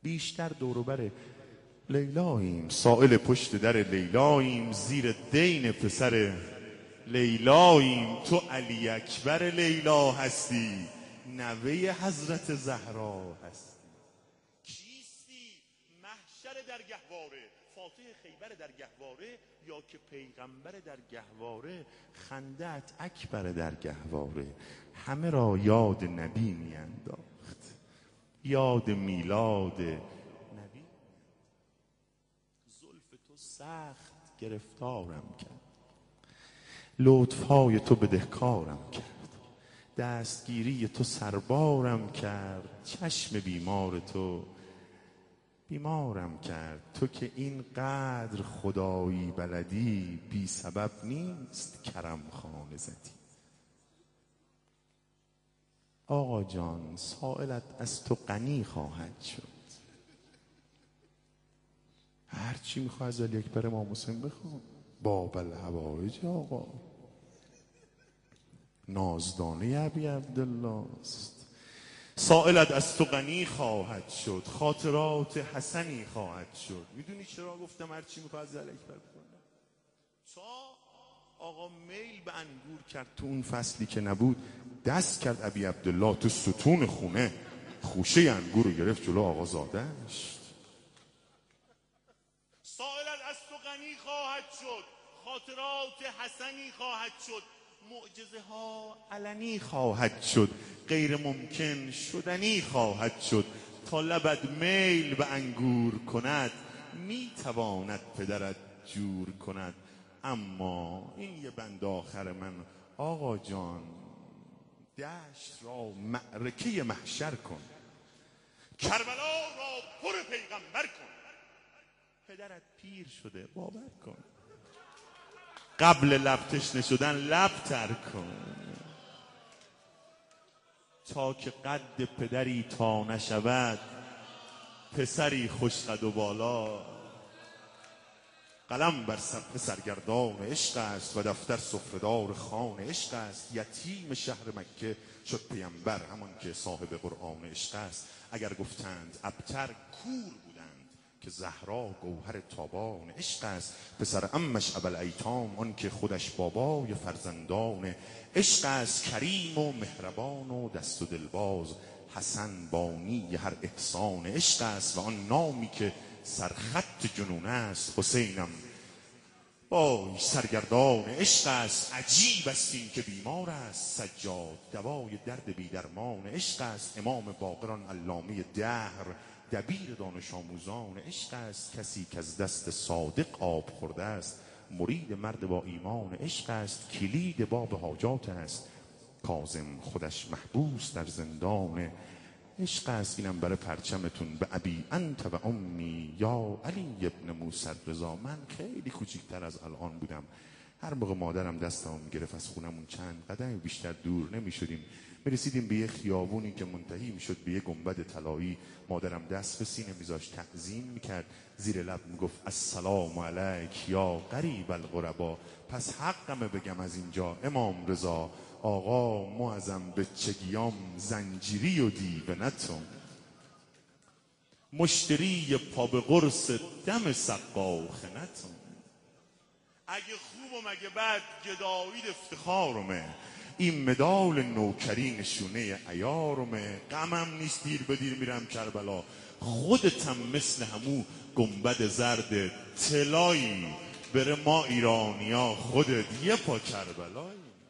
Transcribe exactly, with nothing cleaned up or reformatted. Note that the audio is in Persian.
بیشتر دوروبر لیلاییم، سائل پشت در لیلاییم، زیر دین پسر لیلاییم. تو علی اکبر لیلا هستی، نوه حضرت زهرا هستی. کیستی؟ محشر در گهواره، فاتح خیبر در گهواره، یا که پیغمبر در گهواره، خندت اکبر در گهواره. همه را یاد نبی می انداخت، یاد میلاد نبی. زلف تو سخت گرفتارم کرد، لطفهای تو بدهکارم کرد، دستگیری تو سربارم کرد، چشم بیمار تو بیمارم کرد. تو که اینقدر خدایی بلدی، بی سبب نیست کرم خانه زدی. آقا جان سائلت از تو غنی خواهد شد، هرچی میخواه از علی اکبر امام حسین بخواه. باب الحوائج آقا، نازدانه ابی عبدالله است. سائلت از تو غنی خواهد شد، خاطرات حسنی خواهد شد. میدونی چرا گفتم هرچی میخواه از علی اکبر بخواه؟ تا آقا میل به انگور کرد تو اون فصلی که نبود، دست کرد ابی عبدالله تو ستون خونه، خوشه انگور رو گرفت جلو آقا زادش. سائلت از تو غنی خواهد شد، خاطرات حسنی خواهد شد، معجزه ها علنی خواهد شد، غیر ممکن شدنی خواهد شد. تا لبت میل به انگور کند، میتواند پدرت جور کند. اما این یه بند آخر من آقا جان، دشت را معرکه محشر کن، کربلا را پر پیغمبر کن. پدرت پیر شده باور کن، قبل لب تشنه شدن لب تر کن. تا که قد پدری تا نشود، پسری خوش قد و بالا. قلم بر صفحه سرگردان عشق است، و دفتر سفره‌دار خوان عشق است. یتیم شهر مکه شد پیامبر، همان که صاحب قرآن عشق است. اگر گفتند ابتر کور بودند، که زهرا گوهر تابان عشق است. پسر عمش ابوالایتام، آن که خودش بابای فرزندان عشق است. کریم و مهربان و دست و دلباز، حسن بانی هر احسان عشق است. و آن نامی که سرخط جنون است، حسینم بای سرگردان عشق است. عجیب است این که بیمار است سجاد، دوای درد بی درمان عشق است. امام باقران علامه دهر، دبیر دانش آموزان عشق است. کسی که از دست صادق آب خورده است، مرید مرد با ایمان عشق است. کلید باب حاجات است، کاظم خودش محبوس در زندان عشق است. اینم برای پرچمتون. به ابی انت و امی یا علی ابن موسی رضا. من خیلی کوچیکتر از الان بودم، هر موقع مادرم دستم میگرفت از خونمون چند قدم بیشتر دور نمیشدیم، میرسیدیم به یه خیابونی که منتهی میشد به یه گنبد طلایی. مادرم دست به سینه میذاشت تعظیم میکرد، زیر لب میگفت السلام علیک یا قریب الغربا. پس حقمه بگم از اینجا امام رضا، آقا معظم به چگیام زنجیری و دیونتون. مشتری پا به قرص دم سقاخنتون. اگه خوب و مگه بد گدایید افتخارمه، این مدال نوکری نشونه عیارمه. غمم نیست دیر به دیر میرم کربلا، خودتم مثل همو گنبد زرد طلایی. بره ما ایرانیا خودت یه پا کربلایی.